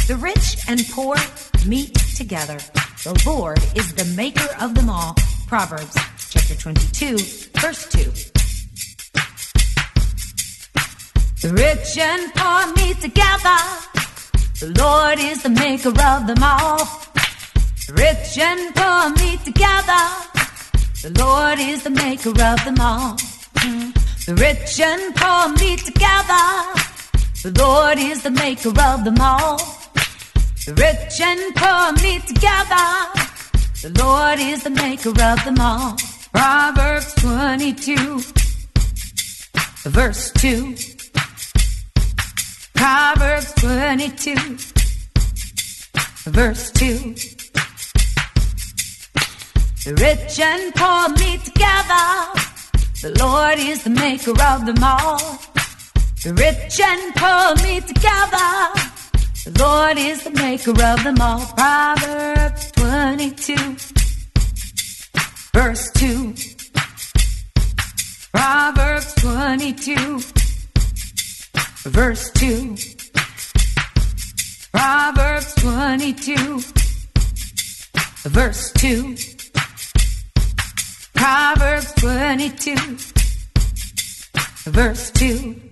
The rich and poor meet together. The Lord is the maker of them all. Proverbs chapter 22, verse 2. The rich and poor meet together. The Lord is the maker of them all. The rich and poor meet together. The Lord is the maker of them all. The rich and poor meet together. The Lord is the maker of them all. The rich and poor meet together. The Lord is the maker of them all. Proverbs 22, verse 2. Proverbs 22, verse 2. The rich and poor meet together. The Lord is the maker of them all. The rich and poor meet together. The Lord is the maker of them all. Proverbs 22, verse 2. Proverbs 22, verse 2. Proverbs 22, verse 2. Proverbs 22, verse 2.